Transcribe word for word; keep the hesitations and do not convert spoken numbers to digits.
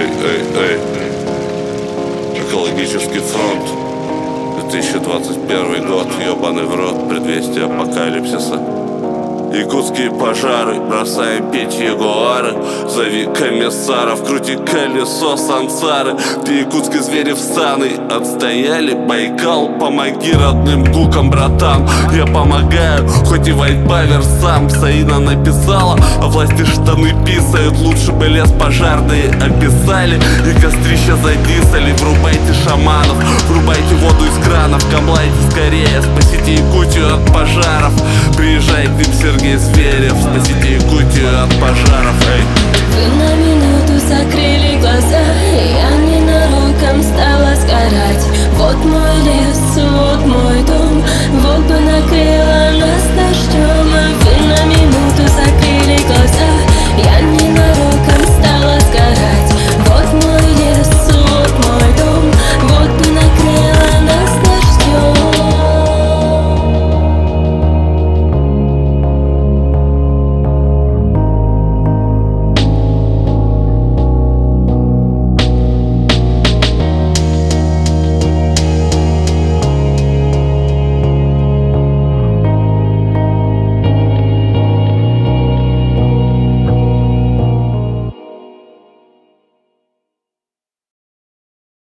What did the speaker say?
Эй, эй, эй. Экологический фронт. две тысячи двадцать первый год. Ёбаный в рот. Предвестие апокалипсиса. Якутские пожары, бросаем печь ягуары. Зови комиссаров, крути колесо сансары. Ты якутские звери встаны, отстояли Байкал. Помоги родным гукам, братан. Я помогаю, хоть и white power сам. Саина написала, а власти штаны писают. Лучше бы лес пожарные описали и кострища задисали. Врубайте шаманов, врубайте воду из кранов. Камлайте скорее, спасите Якутию от пожаров. Приезжай к ним Сергей Зверев, спасите Якутию от пожаров, эй.